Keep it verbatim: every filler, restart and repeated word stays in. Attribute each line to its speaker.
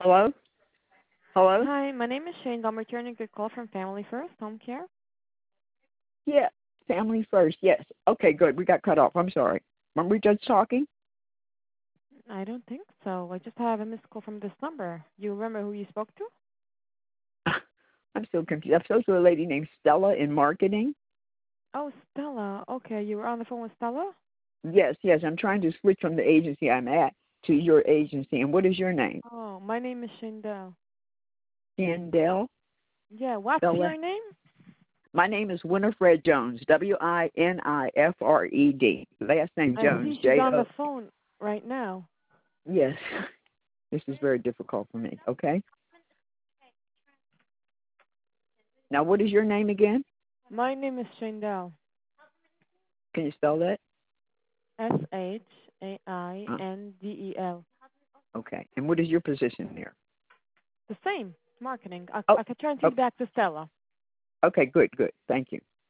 Speaker 1: Hello? Hello?
Speaker 2: Hi, my name is Shane. I'm returning a call from Family First Home Care.
Speaker 1: Yeah, family first. Yes. Okay, good. We got cut off. I'm sorry. Remember we just talking?
Speaker 2: I don't think so. I just have a missed call from this number. You remember who you spoke to?
Speaker 1: I'm still confused. I'm supposed to a lady named Stella in marketing.
Speaker 2: Oh, Stella. Okay, you were on the phone with Stella?
Speaker 1: Yes, yes. I'm trying to switch from the agency I'm at to your agency. And what is your name?
Speaker 2: Oh, my name is Shindell.
Speaker 1: Dell.
Speaker 2: Yeah, what's
Speaker 1: Spell that.
Speaker 2: your name?
Speaker 1: My name is Winifred Jones. W I N I F R E D. Last name
Speaker 2: I
Speaker 1: Jones.
Speaker 2: see she's
Speaker 1: J
Speaker 2: on
Speaker 1: O.
Speaker 2: the phone right now.
Speaker 1: Yes. This is very difficult for me. Okay. Now, what is your name again?
Speaker 2: My name is Shindell.
Speaker 1: Can you spell that?
Speaker 2: S H A I
Speaker 1: Uh,
Speaker 2: N D E L.
Speaker 1: okay. And what is your position there?
Speaker 2: The same. Marketing. I,
Speaker 1: Oh,
Speaker 2: I could transfer
Speaker 1: oh,
Speaker 2: you back to Stella.
Speaker 1: okay, good, good. Thank you.